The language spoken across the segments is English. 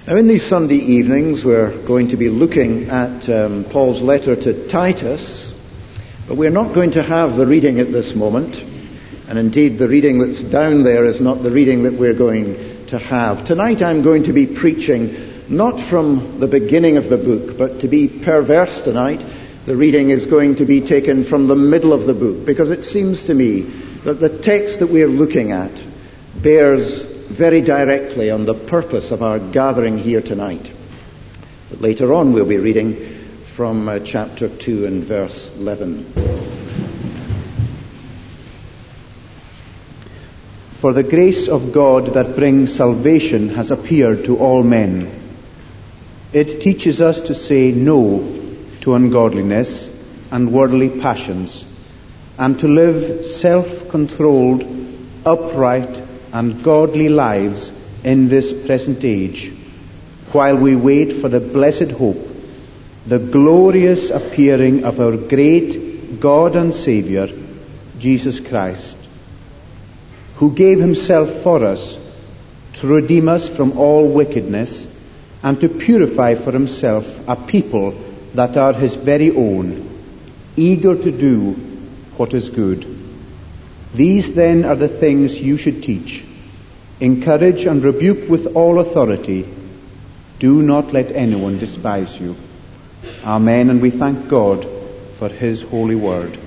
Now, in these Sunday evenings, we're going to be looking at Paul's letter to Titus, but we're not going to have the reading at this moment, and indeed the reading that's down there is not the reading that we're going to have. Tonight I'm going to be preaching not from the beginning of the book, but to be perverse tonight, the reading is going to be taken from the middle of the book, because it seems to me that the text that we're looking at bears very directly on the purpose of our gathering here tonight. But later on we'll be reading from chapter 2 and verse 11. For the grace of God that brings salvation has appeared to all men. It teaches us to say no to ungodliness and worldly passions, and to live self-controlled, upright, and godly lives in this present age, while we wait for the blessed hope, the glorious appearing of our great God and Saviour, Jesus Christ, who gave himself for us to redeem us from all wickedness and to purify for himself a people that are his very own, eager to do what is good. These then are the things you should teach. Encourage and rebuke with all authority. Do not let anyone despise you. Amen. And we thank God for his holy word.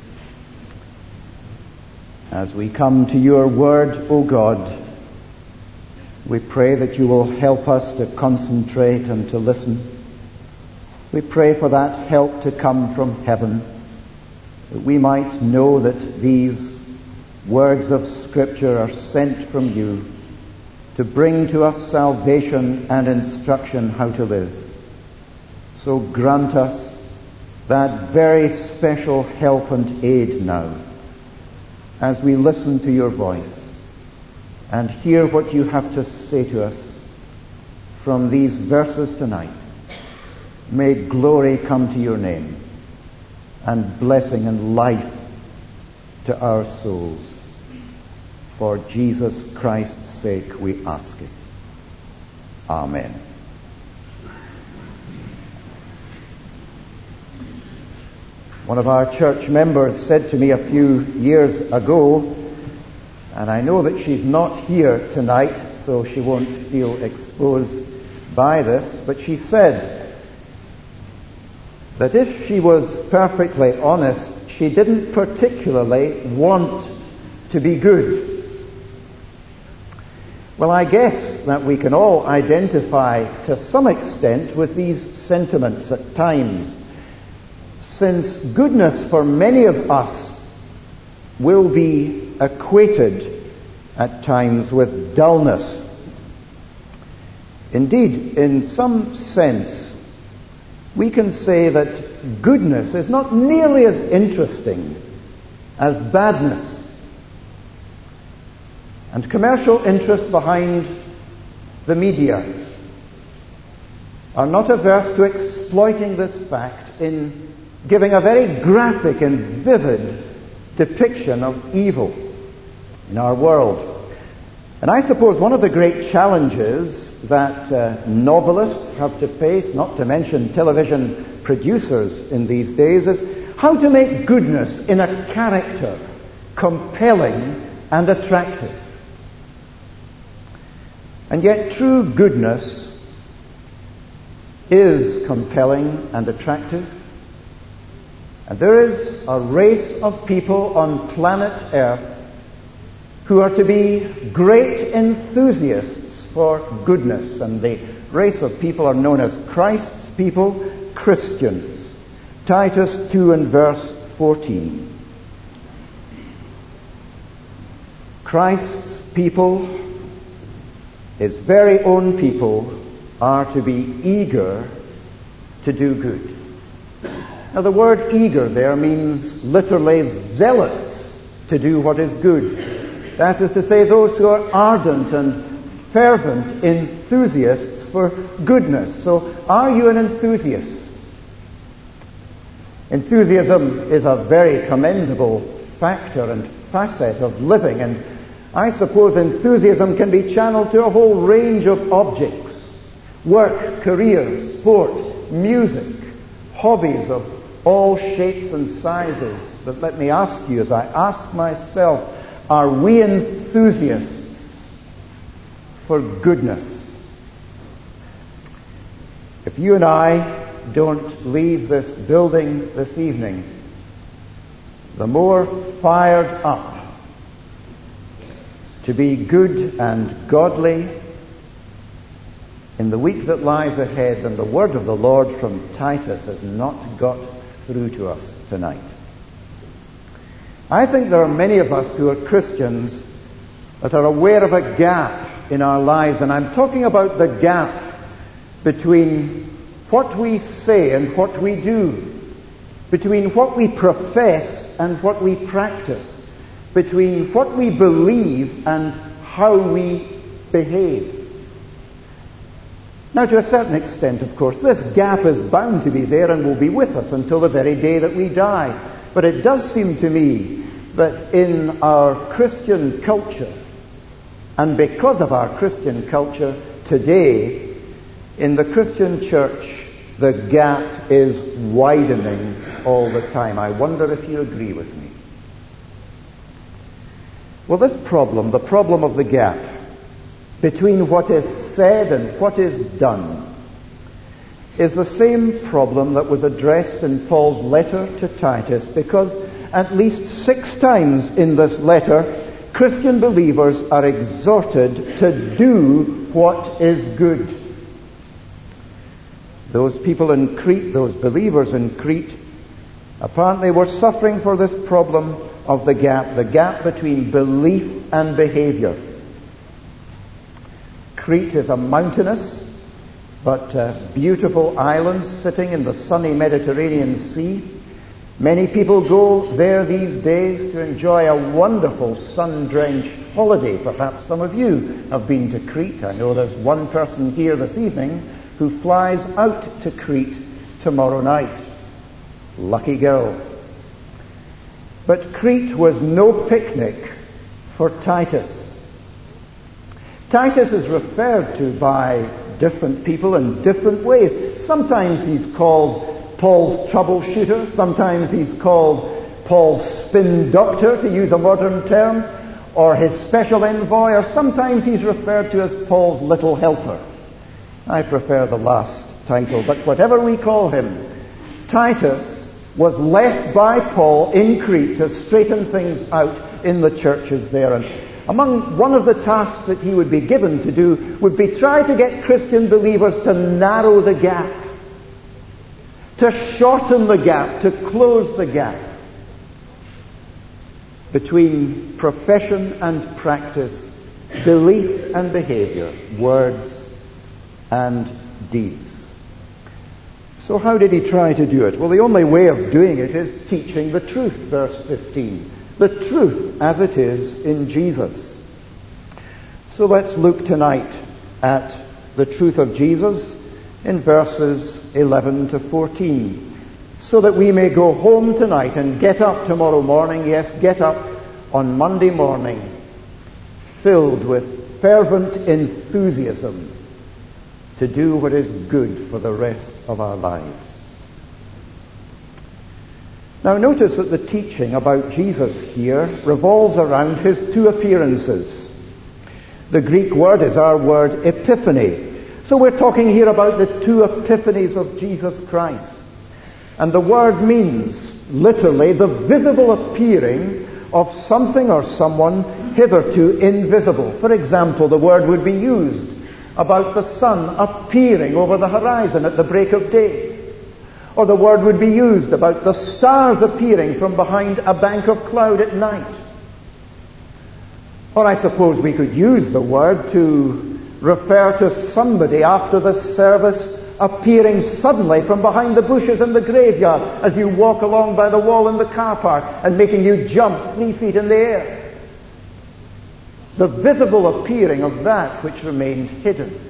As we come to your word, O God, we pray that you will help us to concentrate and to listen. We pray for that help to come from heaven, that we might know that these words of Scripture are sent from you to bring to us salvation and instruction how to live. So grant us that very special help and aid now as we listen to your voice and hear what you have to say to us from these verses tonight. May glory come to your name and blessing and life to our souls. For Jesus Christ's sake we ask it. Amen. One of our church members said to me a few years ago, and I know that she's not here tonight, so she won't feel exposed by this, but she said that if she was perfectly honest, she didn't particularly want to be good. Well, I guess that we can all identify to some extent with these sentiments at times, since goodness for many of us will be equated at times with dullness. Indeed, in some sense, we can say that goodness is not nearly as interesting as badness. And commercial interests behind the media are not averse to exploiting this fact in giving a very graphic and vivid depiction of evil in our world. And I suppose one of the great challenges that novelists have to face, not to mention television producers in these days, is how to make goodness in a character compelling and attractive. And yet true goodness is compelling and attractive. And there is a race of people on planet Earth who are to be great enthusiasts for goodness. And the race of people are known as Christ's people, Christians. Titus 2 and verse 14. Christ's people, his very own people, are to be eager to do good. Now the word eager there means literally zealous to do what is good. That is to say, those who are ardent and fervent enthusiasts for goodness. So are you an enthusiast? Enthusiasm is a very commendable factor and facet of living, and I suppose enthusiasm can be channeled to a whole range of objects. Work, career, sport, music, hobbies of all shapes and sizes. But let me ask you, as I ask myself, are we enthusiasts for goodness? If you and I don't leave this building this evening the more fired up to be good and godly in the week that lies ahead, then the word of the Lord from Titus has not got through to us tonight. I think there are many of us who are Christians that are aware of a gap in our lives, and I'm talking about the gap between what we say and what we do, between what we profess and what we practice, between what we believe and how we behave. Now, to a certain extent, of course, this gap is bound to be there and will be with us until the very day that we die. But it does seem to me that in our Christian culture, and because of our Christian culture today, in the Christian church, the gap is widening all the time. I wonder if you agree with me. Well, this problem, the problem of the gap between what is said and what is done, is the same problem that was addressed in Paul's letter to Titus, because at least 6 times in this letter, Christian believers are exhorted to do what is good. Those people in Crete, those believers in Crete, apparently were suffering for this problem of the gap between belief and behavior. Crete is a mountainous but beautiful island sitting in the sunny Mediterranean Sea. Many people go there these days to enjoy a wonderful sun-drenched holiday. Perhaps some of you have been to Crete. I know there's one person here this evening who flies out to Crete tomorrow night. Lucky girl. But Crete was no picnic for Titus. Titus is referred to by different people in different ways. Sometimes he's called Paul's troubleshooter. Sometimes he's called Paul's spin doctor, to use a modern term, or his special envoy, or sometimes he's referred to as Paul's little helper. I prefer the last title, but whatever we call him, Titus was left by Paul in Crete to straighten things out in the churches there. And among one of the tasks that he would be given to do would be try to get Christian believers to narrow the gap, to shorten the gap, to close the gap between profession and practice, belief and behavior, words and deeds. So how did he try to do it? Well, the only way of doing it is teaching the truth, verse 15. The truth as it is in Jesus. So let's look tonight at the truth of Jesus in verses 11 to 14, so that we may go home tonight and get up tomorrow morning, yes, get up on Monday morning, filled with fervent enthusiasm to do what is good for the rest of our lives. Now notice that the teaching about Jesus here revolves around his 2 appearances. The Greek word is our word epiphany. So we're talking here about the 2 epiphanies of Jesus Christ. And the word means, literally, the visible appearing of something or someone hitherto invisible. For example, the word would be used about the sun appearing over the horizon at the break of day. Or the word would be used about the stars appearing from behind a bank of cloud at night. Or I suppose we could use the word to refer to somebody after the service appearing suddenly from behind the bushes in the graveyard as you walk along by the wall in the car park and making you jump 3 feet in the air. The visible appearing of that which remained hidden.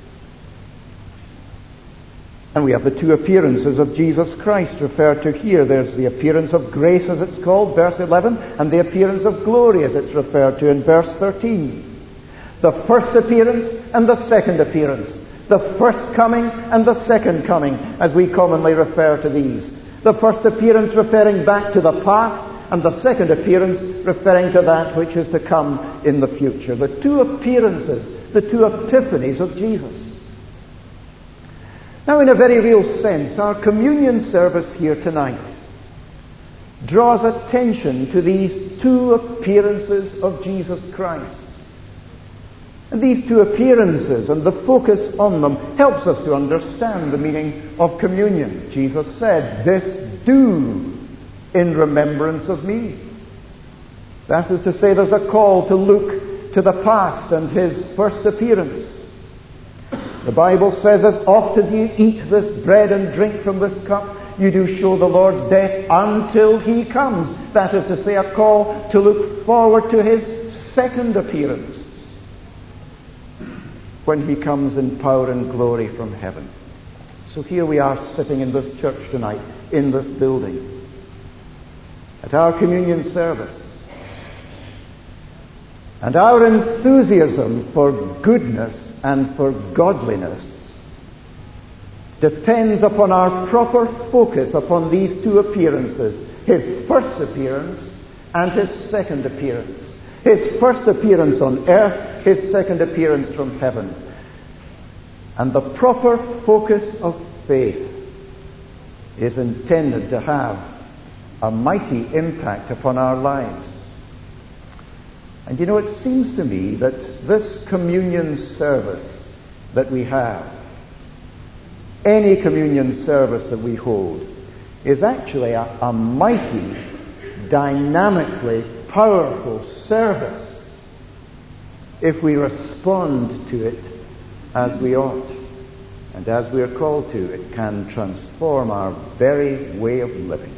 And we have the 2 appearances of Jesus Christ referred to here. There's the appearance of grace, as it's called, verse 11, and the appearance of glory, as it's referred to in verse 13. The first appearance and the second appearance. The first coming and the second coming, as we commonly refer to these. The first appearance referring back to the past, and the second appearance referring to that which is to come in the future. The two appearances, the two epiphanies of Jesus. Now, in a very real sense, our communion service here tonight draws attention to these two appearances of Jesus Christ. And these two appearances and the focus on them helps us to understand the meaning of communion. Jesus said, "This do in remembrance of me." That is to say, there's a call to look to the past and his first appearance. The Bible says, "As oft as you eat this bread and drink from this cup, you do show the Lord's death until he comes." That is to say, a call to look forward to his second appearance, when he comes in power and glory from heaven. So here we are sitting in this church tonight, in this building, at our communion service. And our enthusiasm for goodness and for godliness depends upon our proper focus upon these two appearances, his first appearance and his second appearance. His first appearance on earth, his second appearance from heaven. And the proper focus of faith is intended to have a mighty impact upon our lives. And you know, it seems to me that this communion service that we have, any communion service that we hold, is actually a mighty, dynamically powerful service if we respond to it as we ought. And as we are called to, it can transform our very way of living.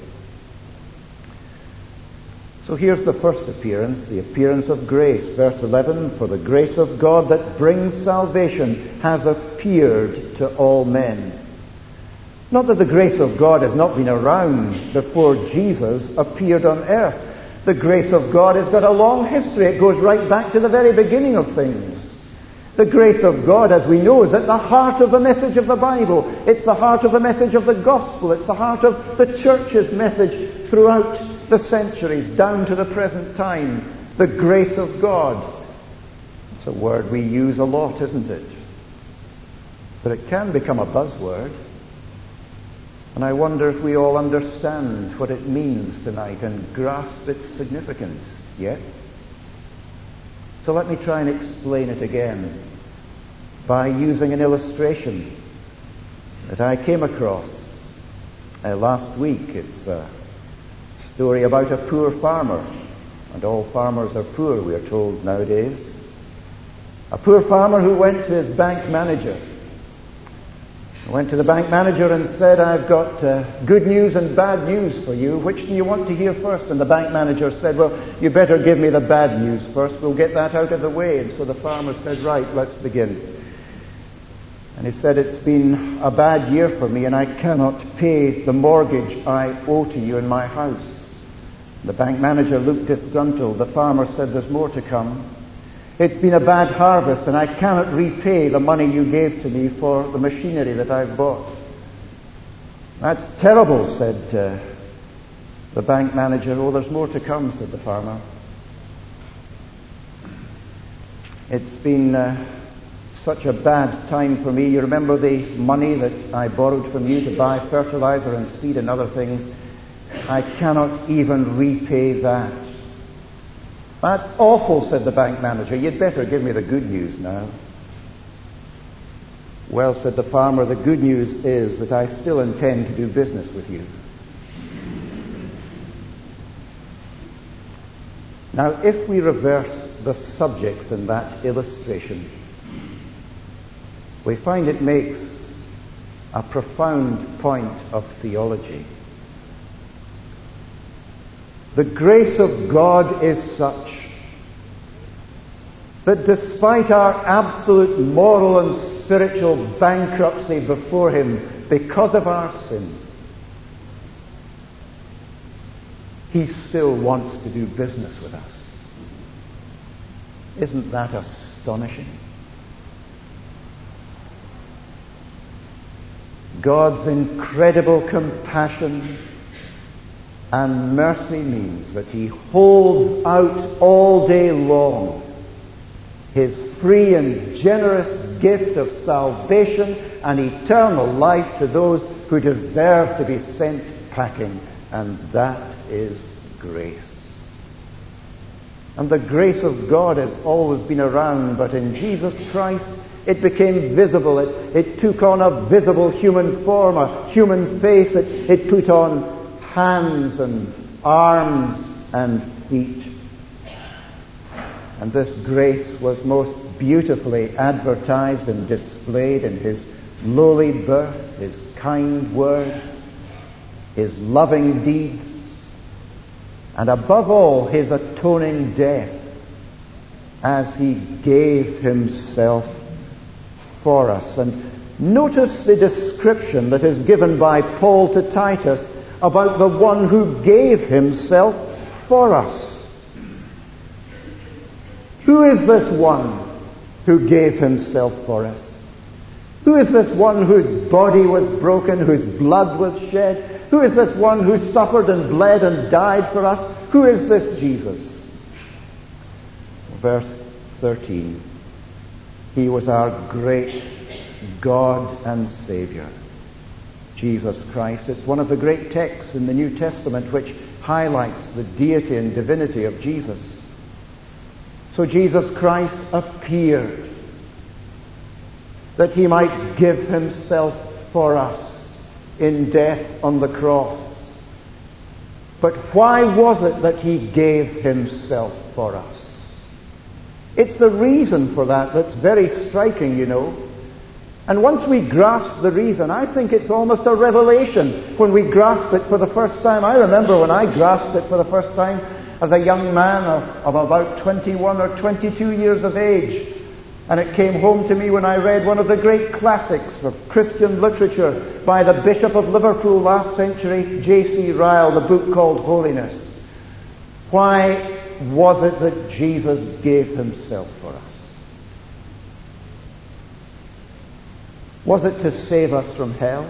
So here's the first appearance, the appearance of grace. Verse 11, "For the grace of God that brings salvation has appeared to all men." Not that the grace of God has not been around before Jesus appeared on earth. The grace of God has got a long history. It goes right back to the very beginning of things. The grace of God, as we know, is at the heart of the message of the Bible. It's the heart of the message of the gospel. It's the heart of the church's message throughout the centuries, down to the present time. The grace of God. It's a word we use a lot, isn't it? But it can become a buzzword. And I wonder if we all understand what it means tonight and grasp its significance yet. So let me try and explain it again by using an illustration that I came across last week. It's a story about a poor farmer. And all farmers are poor, we are told nowadays. A poor farmer who went to his bank manager. Went to the bank manager and said, "I've got good news and bad news for you. Which do you want to hear first?" And the bank manager said, "Well, you better give me the bad news first. We'll get that out of the way." And so the farmer said, "Right, let's begin." And he said, "It's been a bad year for me, and I cannot pay the mortgage I owe to you in my house." The bank manager looked disgruntled. The farmer said, "There's more to come. It's been a bad harvest, and I cannot repay the money you gave to me for the machinery that I've bought." "That's terrible," said the bank manager. "Oh, there's more to come," said the farmer. "It's been such a bad time for me. You remember the money that I borrowed from you to buy fertilizer and seed and other things? I cannot even repay that." "That's awful," said the bank manager. "You'd better give me the good news now." "Well," said the farmer, "the good news is that I still intend to do business with you." Now, if we reverse the subjects in that illustration, we find it makes a profound point of theology. The grace of God is such that despite our absolute moral and spiritual bankruptcy before Him because of our sin, He still wants to do business with us. Isn't that astonishing? God's incredible compassion and mercy means that He holds out all day long His free and generous gift of salvation and eternal life to those who deserve to be sent packing, and that is grace. And the grace of God has always been around, but in Jesus Christ it became visible. It took on a visible human form, a human face. It put on hands and arms and feet. And this grace was most beautifully advertised and displayed in His lowly birth, His kind words, His loving deeds, and above all, His atoning death as He gave Himself for us. And notice the description that is given by Paul to Titus about the one who gave Himself for us. Who is this one who gave Himself for us? Who is this one whose body was broken, whose blood was shed? Who is this one who suffered and bled and died for us? Who is this Jesus? Verse 13. He was our great God and Savior, Jesus Christ. It's one of the great texts in the New Testament which highlights the deity and divinity of Jesus. So Jesus Christ appeared that He might give Himself for us in death on the cross. But why was it that He gave Himself for us? It's the reason for that that's very striking, you know. And once we grasp the reason, I think it's almost a revelation when we grasp it for the first time. I remember when I grasped it for the first time as a young man of about 21 or 22 years of age. And it came home to me when I read one of the great classics of Christian literature by the Bishop of Liverpool last century, J.C. Ryle, the book called Holiness. Why was it that Jesus gave Himself for us? Was it to save us from hell?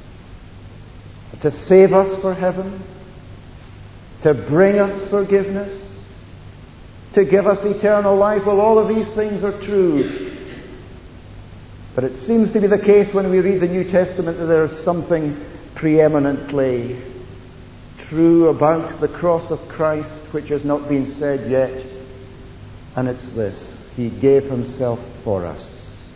To save us for heaven? To bring us forgiveness? To give us eternal life? Well, all of these things are true. But it seems to be the case when we read the New Testament that there is something preeminently true about the cross of Christ which has not been said yet. And it's this: He gave Himself for us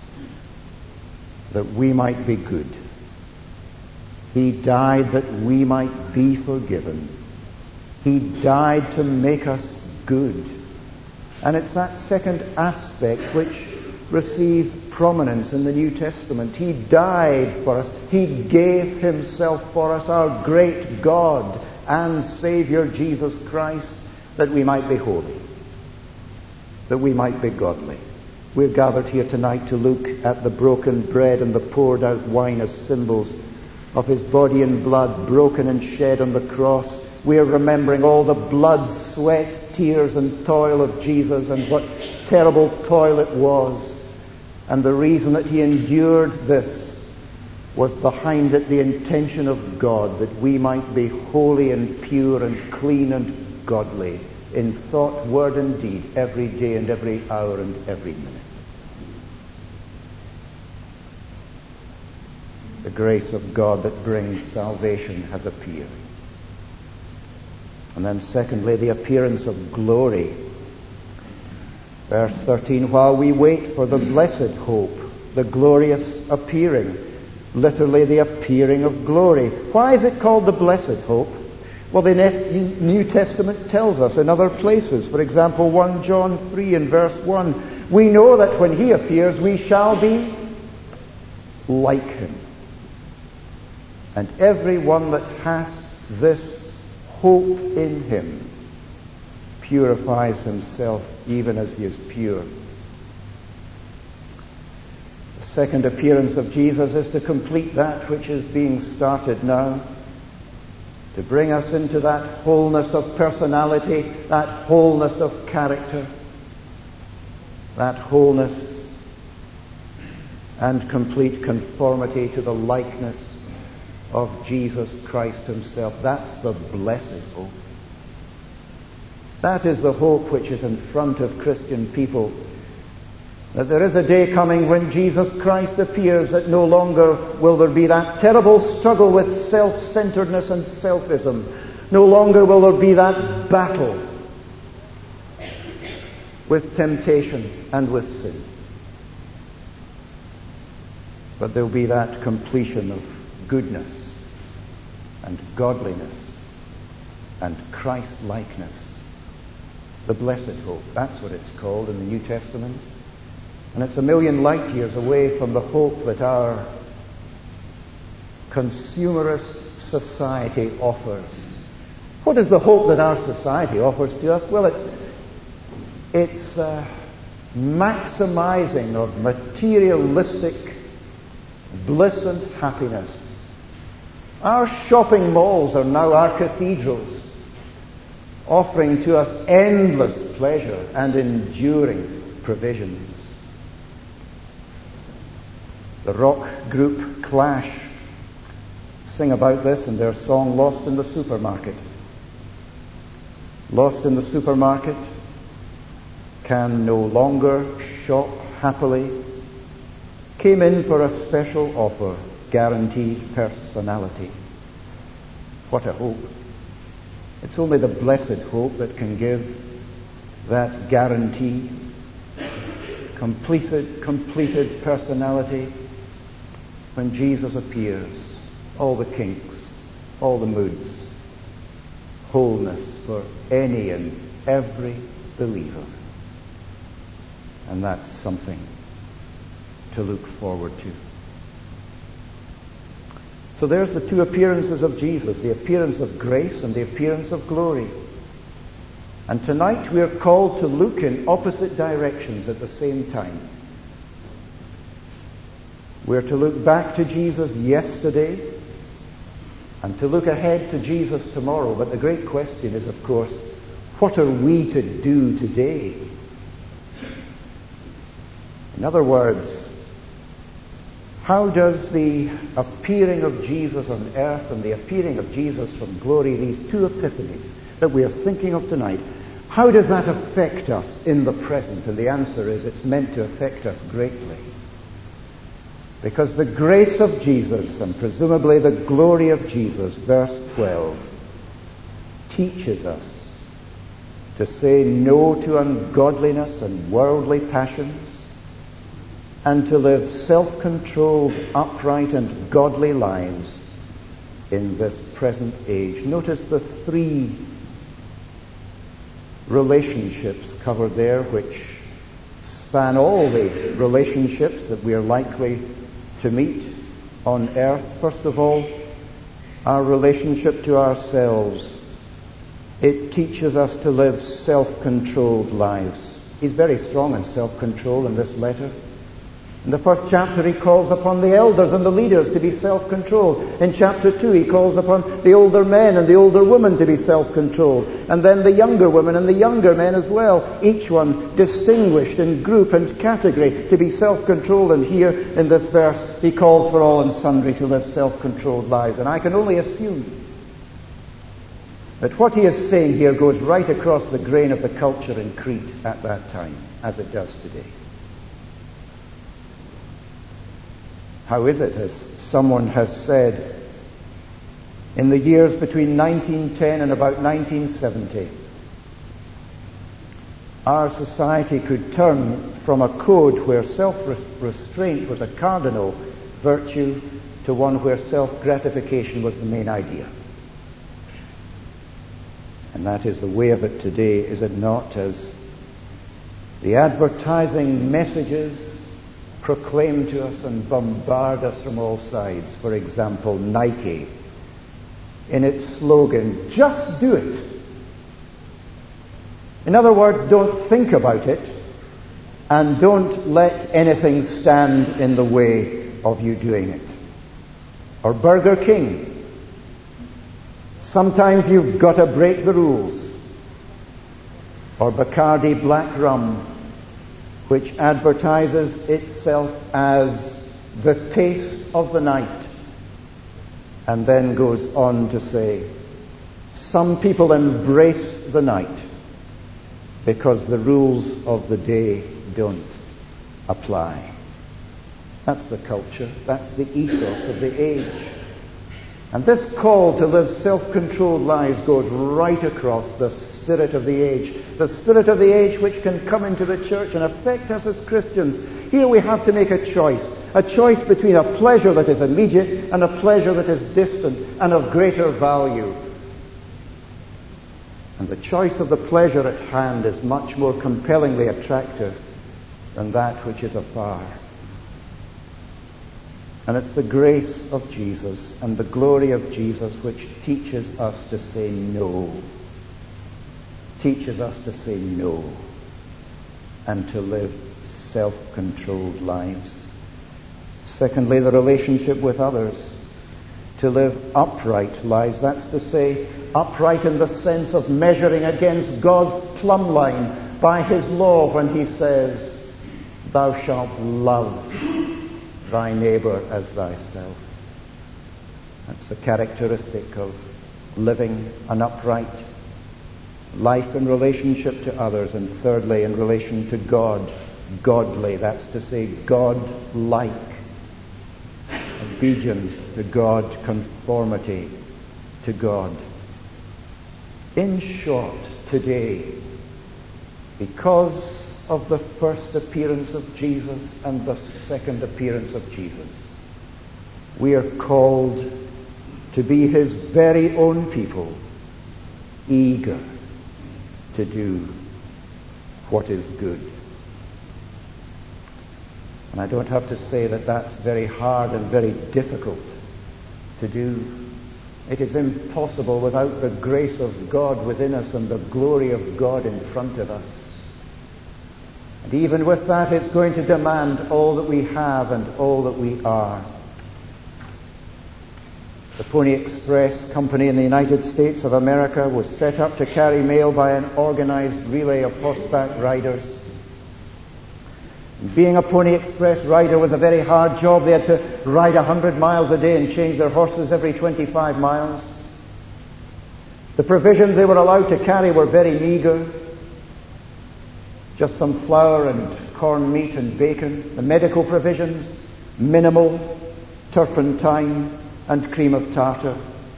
that we might be good. He died that we might be forgiven. He died to make us good. And it's that second aspect which receives prominence in the New Testament. He died for us. He gave Himself for us, our great God and Savior Jesus Christ, that we might be holy, that we might be godly. We're gathered here tonight to look at the broken bread and the poured out wine as symbols of His body and blood broken and shed on the cross. We're remembering all the blood, sweat, tears and toil of Jesus, and what terrible toil it was. And the reason that He endured this was behind it the intention of God, that we might be holy and pure and clean and godly in thought, word and deed, every day and every hour and every minute. The grace of God that brings salvation has appeared. And then secondly, the appearance of glory. Verse 13, while we wait for the blessed hope, the glorious appearing. Literally, the appearing of glory. Why is it called the blessed hope? Well, the New Testament tells us in other places. For example, 1 John 3 and verse 1. We know that when He appears, we shall be like Him. And everyone that has this hope in Him purifies himself even as He is pure. The second appearance of Jesus is to complete that which is being started now, to bring us into that wholeness of personality, that wholeness of character, that wholeness and complete conformity to the likeness of Jesus Christ himself. That's the blessed hope. That is the hope which is in front of Christian people. That there is a day coming when Jesus Christ appears, that no longer will there be that terrible struggle with self-centeredness and selfism. No longer will there be that battle with temptation and with sin. But there will be that completion of goodness and godliness and Christ-likeness. The blessed hope. That's what it's called in the New Testament. And it's a million light years away from the hope that our consumerist society offers. What is the hope that our society offers to us? Well, it's maximizing of materialistic bliss and happiness. Our shopping malls are now our cathedrals, offering to us endless pleasure and enduring provisions. The rock group Clash sing about this in their song Lost in the Supermarket. Lost in the supermarket, can no longer shop happily, came in for a special offer, guaranteed personality. What a hope. It's only the blessed hope that can give that guarantee, completed personality when Jesus appears. All the kinks, all the moods, wholeness for any and every believer. And that's something to look forward to. So there's the two appearances of Jesus, the appearance of grace and the appearance of glory. And tonight we are called to look in opposite directions at the same time. We're to look back to Jesus yesterday and to look ahead to Jesus tomorrow. But the great question is, of course, what are we to do today? In other words, how does the appearing of Jesus on earth and the appearing of Jesus from glory, these two epiphanies that we are thinking of tonight, how does that affect us in the present? And the answer is it's meant to affect us greatly. Because the grace of Jesus, and presumably the glory of Jesus, verse 12, teaches us to say no to ungodliness and worldly passions, and to live self-controlled, upright, and godly lives in this present age. Notice the three relationships covered there, which span all the relationships that we are likely to meet on earth. First of all, our relationship to ourselves. It teaches us to live self-controlled lives. He's very strong in self-control in this letter. In the first chapter he calls upon the elders and the leaders to be self-controlled. In chapter 2 he calls upon the older men and the older women to be self-controlled. And then the younger women and the younger men as well. Each one distinguished in group and category to be self-controlled. And here in this verse he calls for all and sundry to live self-controlled lives. And I can only assume that what he is saying here goes right across the grain of the culture in Crete at that time, as it does today. How is it, as someone has said, in the years between 1910 and about 1970, our society could turn from a code where self-restraint was a cardinal virtue to one where self-gratification was the main idea. And that is the way of it today, is it not? As the advertising messages proclaim to us and bombard us from all sides. For example, Nike, in its slogan, just do it. In other words, don't think about it, and don't let anything stand in the way of you doing it. Or Burger King, sometimes you've got to break the rules. Or Bacardi Black Rum, which advertises itself as the taste of the night. And then goes on to say, some people embrace the night because the rules of the day don't apply. That's the culture. That's the ethos of the age. And this call to live self-controlled lives goes right across the spirit of the age. The spirit of the age which can come into the church and affect us as Christians. Here we have to make a choice between a pleasure that is immediate and a pleasure that is distant and of greater value. And the choice of the pleasure at hand is much more compellingly attractive than that which is afar. And it's the grace of Jesus and the glory of Jesus which teaches us to say no. Teaches us to say no and to live self-controlled lives. Secondly, the relationship with others. To live upright lives. That's to say, upright in the sense of measuring against God's plumb line by His law when He says, "Thou shalt love thy neighbor as thyself." That's a characteristic of living an upright life in relationship to others. And thirdly, in relation to God, godly. That's to say, God-like. Obedience to God, conformity to God. In short, today, because of the first appearance of Jesus and the second appearance of Jesus, we are called to be His very own people, eager to do what is good. And I don't have to say that that's very hard and very difficult to do. It is impossible without the grace of God within us and the glory of God in front of us. And even with that, it's going to demand all that we have and all that we are. The Pony Express Company in the United States of America was set up to carry mail by an organized relay of horseback riders. Being a Pony Express rider was a very hard job. They had to ride 100 miles a day and change their horses every 25 miles. The provisions they were allowed to carry were very meager. Just some flour and corned meat and bacon. The medical provisions, minimal, turpentine and cream of tartar.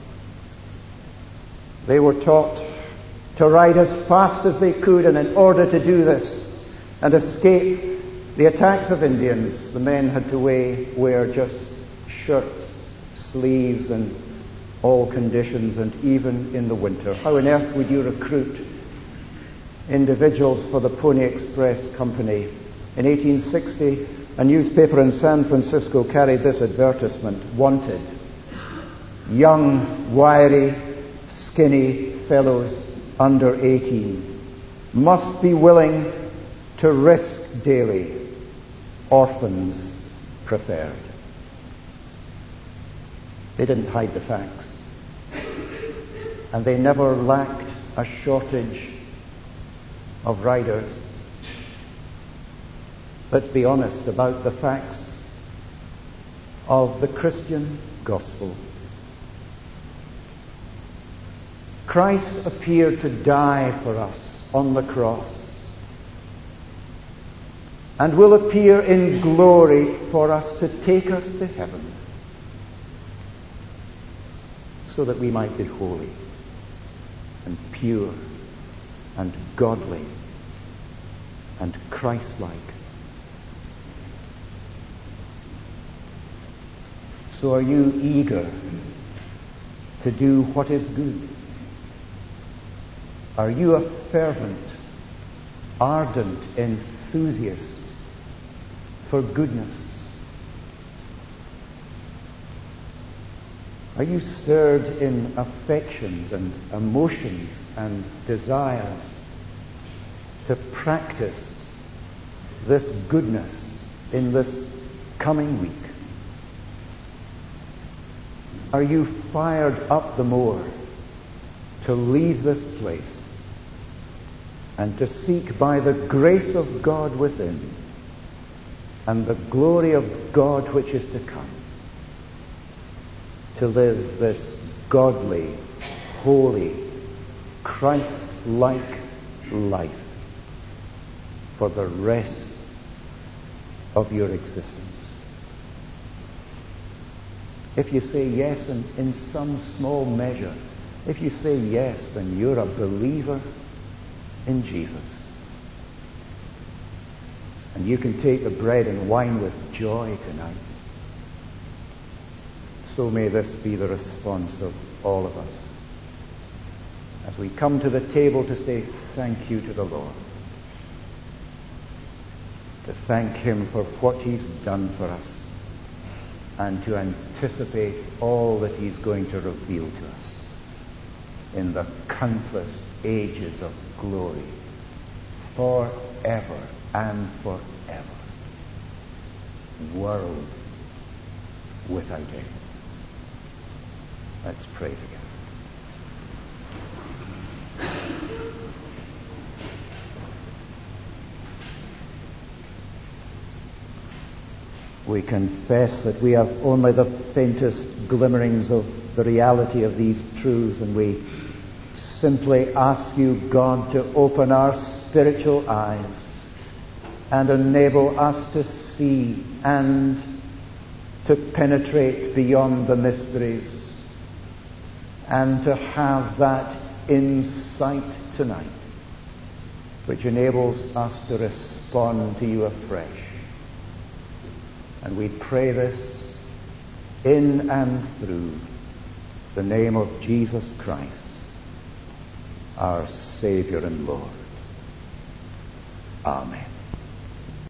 They were taught to ride as fast as they could, and in order to do this and escape the attacks of Indians, the men had to wear just shirts, sleeves, and all conditions, and even in the winter. How on earth would you recruit individuals for the Pony Express Company? In 1860, a newspaper in San Francisco carried this advertisement: wanted, young, wiry, skinny fellows under 18 must be willing to risk daily. Orphans preferred. They didn't hide the facts. And they never lacked a shortage of riders. Let's be honest about the facts of the Christian gospel. Christ appeared to die for us on the cross, and will appear in glory for us to take us to heaven, so that we might be holy and pure and godly and Christ-like. So are you eager to do what is good? Are you a fervent, ardent enthusiast for goodness? Are you stirred in affections and emotions and desires to practice this goodness in this coming week? Are you fired up the more to leave this place and to seek by the grace of God within and the glory of God which is to come, to live this godly, holy, Christ-like life for the rest of your existence. If you say yes in some small measure, if you say yes, then you're a believer in Jesus. And you can take the bread and wine with joy tonight. So may this be the response of all of us as we come to the table to say thank you to the Lord, to thank Him for what He's done for us, and to anticipate all that He's going to reveal to us in the countless ages of glory, forever and forever, world without end. Let's pray together. We confess that we have only the faintest glimmerings of the reality of these truths, and we simply ask you, God, to open our spiritual eyes and enable us to see and to penetrate beyond the mysteries and to have that insight tonight which enables us to respond to you afresh. And we pray this in and through the name of Jesus Christ, our Savior and Lord. Amen.